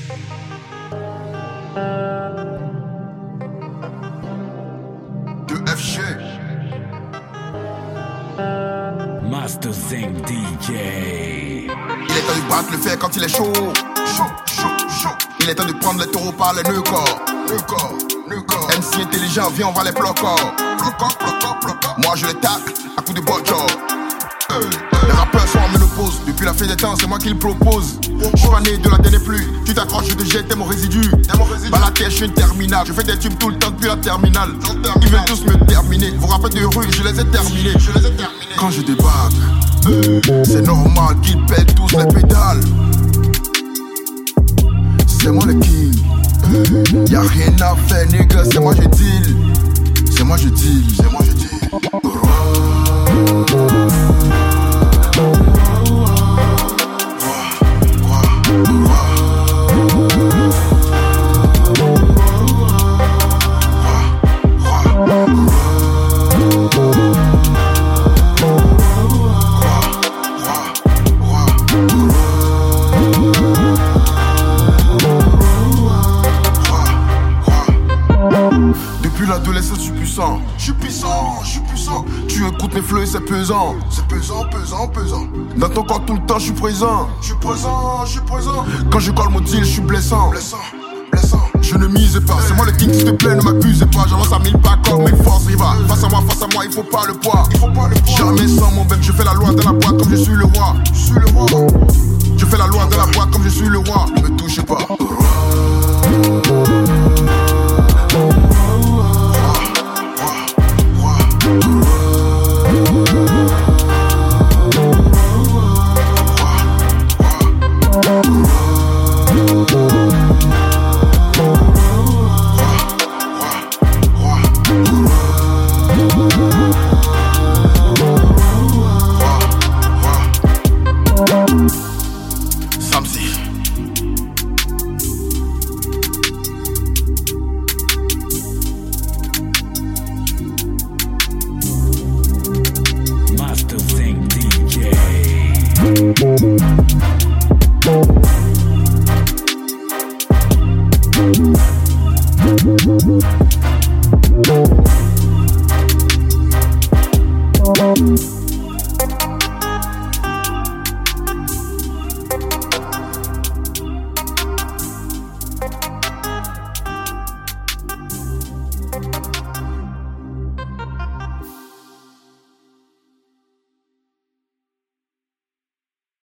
De FG Master Zing DJ. Il est temps de battre le fer quand il est chaud. Chaud. Il est temps de prendre les taureaux par les nœuds corps. MC intelligent, viens on va les bloquer. Moi je les tacle à coups de botchor. Les rappeurs sont en ménopause. Depuis la fin des temps, c'est moi qui le propose. Je suis pas né de la dernière pluie. Tu t'accroches, je te jette, t'es mon résidu. Bah la terre, je suis une terminale. Je fais des tubes tout le temps depuis la terminale. Ils veulent tous me terminer. Vos rappeurs de rue, je les ai terminés. Quand je débarque, c'est normal qu'ils pètent tous les pédales. C'est moi le king. Y'a rien à faire, nigga. C'est moi je deal. C'est moi je deal. Depuis l'adolescence, je suis puissant. Tu écoutes mes flows et c'est pesant. Dans ton corps tout le temps, je suis présent. Quand je colle mon deal, je suis blessant. Je ne mise pas, c'est moi le king, s'il te plaît, ne m'accusez pas. J'avance à 1000 pas comme une force rivale. Face à moi, il faut pas le poids. Jamais sans mon bec, je fais la loi dans la boîte comme je suis le roi. Je fais la loi dans la boîte comme je suis le roi.